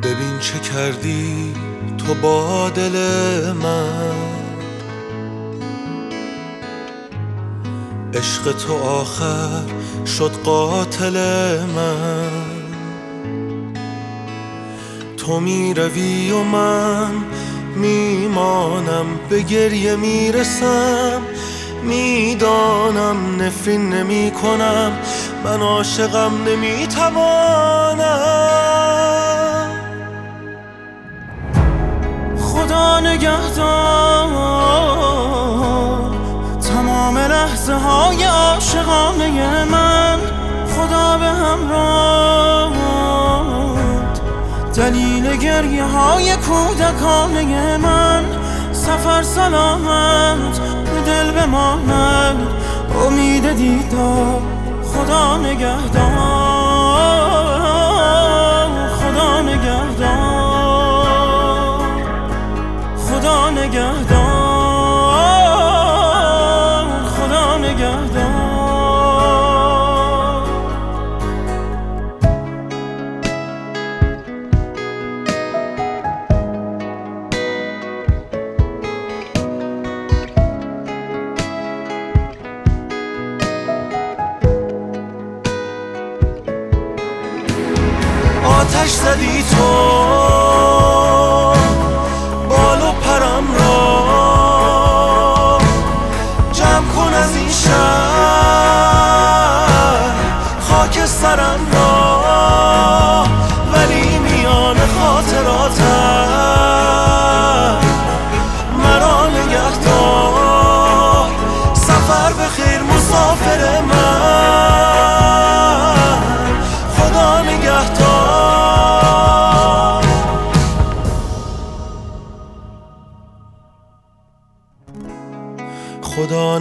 ببین چه کردی تو با دل من، عشق تو آخر شد قاتل من. تو میروی و من میمانم، به گریه میرسم، میدانم نفرین نمی کنم، من عاشقم نمیتوانم. خدا نگهدار تمام لحظه های عاشقانه من، خدا به همراه دلیل گریه های کودکانه من. سفر سلامت به دل بماند، امید دیدار خدا نگهدار، خدا نگهدار، خدا نگهدار، خدا نگهدار. آتش زدی تو بال و پرم را، جمع کن از این شهر خاک سرم را، ولی میان خاطراتم مرا نگهدار. سفر به خیر مسافر من، خدا نگهدار. خدا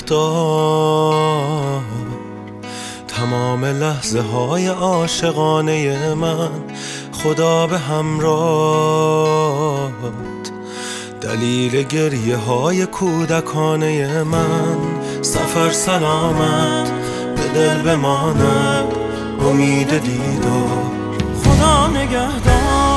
نگهدار تمام لحظه های عاشقانه من، خدا به همراهت دلیل گریه های کودکانه من. سفر سلامت به دل بماند، امید دیدار خدا نگهدار.